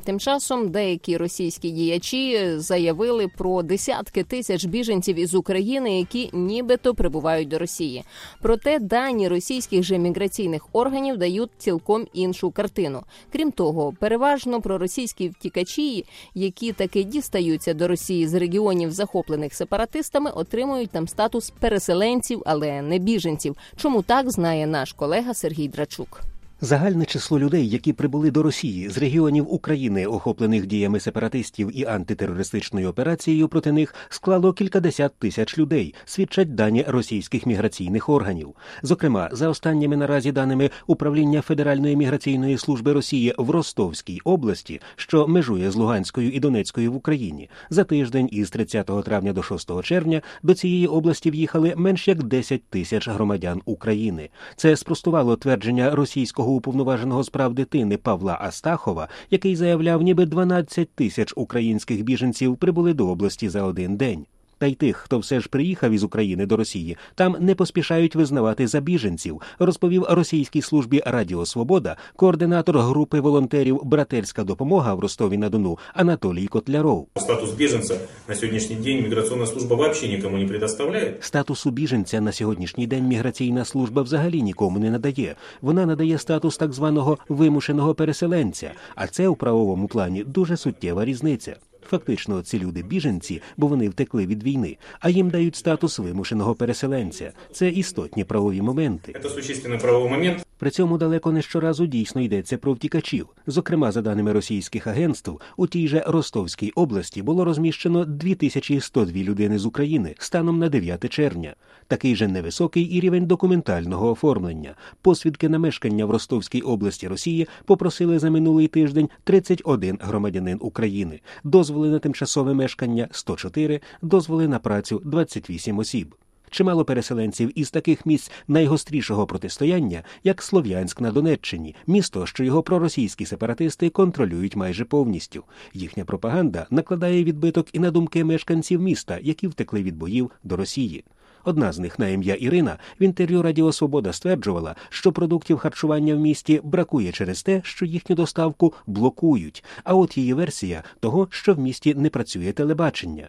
Тим часом деякі російські діячі заявили про десятки тисяч біженців із України, які нібито прибувають до Росії. Проте дані російських же міграційних органів дають цілком іншу картину. Крім того, переважно проросійські втікачі, які таки дістаються до Росії з регіонів, захоплених сепаратистами, отримують там статус переселенців, але не біженців. Чому так, знає наш колега Сергій Драчук. Загальне число людей, які прибули до Росії з регіонів України, охоплених діями сепаратистів і антитерористичною операцією проти них, склало кількадесят тисяч людей, свідчать дані російських міграційних органів. Зокрема, за останніми наразі даними Управління Федеральної міграційної служби Росії в Ростовській області, що межує з Луганською і Донецькою в Україні, за тиждень із 30 травня до 6 червня до цієї області в'їхали менш як 10 тисяч громадян України. Це спростувало твердження російського уповноваженого з прав дитини Павла Астахова, який заявляв, ніби 12 тисяч українських біженців прибули до області за один день. Та й тих, хто все ж приїхав із України до Росії, там не поспішають визнавати за біженців, розповів російській службі «Радіо Свобода» координатор групи волонтерів «Братерська допомога» в Ростові-на-Дону Анатолій Котляров. Статус біженця на сьогоднішній день міграційна служба взагалі нікому не предоставляє. Статусу біженця на сьогоднішній день міграційна служба взагалі нікому не надає. Вона надає статус так званого вимушеного переселенця, а це у правовому плані дуже суттєва різниця. Фактично, ці люди біженці, бо вони втекли від війни, а їм дають статус вимушеного переселенця. Це істотні правові моменти. Це существенний правовий момент. При цьому далеко не щоразу дійсно йдеться про втікачів. Зокрема, за даними російських агентств, у тій же Ростовській області було розміщено 2102 людини з України станом на 9 червня. Такий же невисокий і рівень документального оформлення. Посвідки на мешкання в Ростовській області Росії попросили за минулий тиждень 31 громадянин України. Дозволи на тимчасове мешкання – 104, дозволи на працю – 28 осіб. Чимало переселенців із таких місць найгострішого протистояння, як Слов'янськ на Донеччині, місто, що його проросійські сепаратисти контролюють майже повністю. Їхня пропаганда накладає відбиток і на думки мешканців міста, які втекли від боїв до Росії. Одна з них на ім'я Ірина в інтерв'ю «Радіо Свобода» стверджувала, що продуктів харчування в місті бракує через те, що їхню доставку блокують. А от її версія того, що в місті не працює телебачення.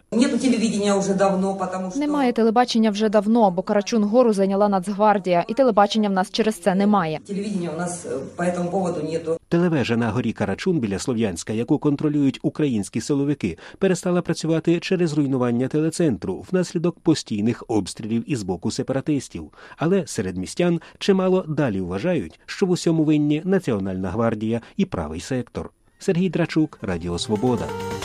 Немає телебачення вже давно, бо Карачун-Гору зайняла Нацгвардія, і телебачення в нас через це немає. Телевежа на горі Карачун біля Слов'янська, яку контролюють українські силовики, перестала працювати через руйнування телецентру внаслідок постійних обстрілів із боку сепаратистів. Але серед містян чимало далі вважають, що в усьому винні Національна гвардія і правий сектор. Сергій Драчук, Радіо Свобода.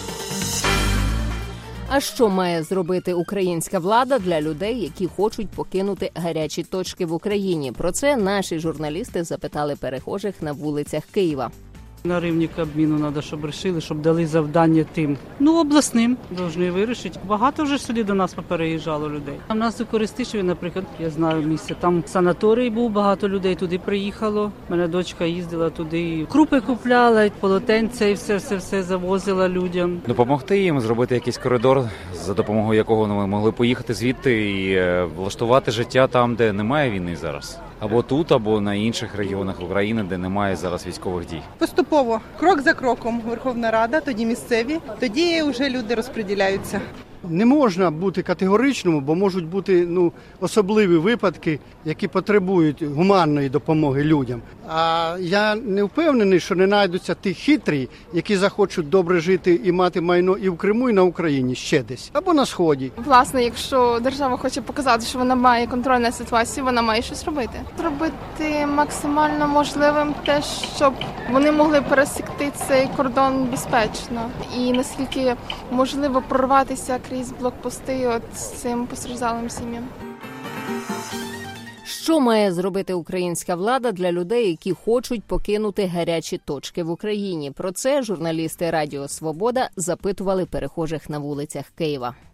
А що має зробити українська влада для людей, які хочуть покинути гарячі точки в Україні? Про це наші журналісти запитали перехожих на вулицях Києва. На рівні Кабміну треба, щоб вирішили, щоб дали завдання тим. обласним повинні вирішити. Багато вже сюди до нас попереїжджало людей. У нас у Користишеві, наприклад, я знаю місце, там санаторій був, багато людей туди приїхало. Мене дочка їздила туди, крупи купляла, полотенця і все завозила людям. Допомогти їм зробити якийсь коридор, за допомогою якого ми могли поїхати звідти і влаштувати життя там, де немає війни зараз. Або тут, або на інших регіонах України, де немає зараз військових дій. Поступово, крок за кроком, Верховна Рада, тоді місцеві, тоді вже люди розподіляються. Не можна бути категоричним, бо можуть бути особливі випадки, які потребують гуманної допомоги людям. А я не впевнений, що не знайдуться ті хитрі, які захочуть добре жити і мати майно і в Криму, і на Україні, ще десь, або на Сході. Власне, якщо держава хоче показати, що вона має контроль над ситуацією, вона має щось робити. Зробити максимально можливим те, щоб вони могли пересікти цей кордон безпечно. І наскільки можливо прорватися крізь блокпости з цим постраждалим сім'ям. Що має зробити українська влада для людей, які хочуть покинути гарячі точки в Україні? Про це журналісти Радіо Свобода запитували перехожих на вулицях Києва.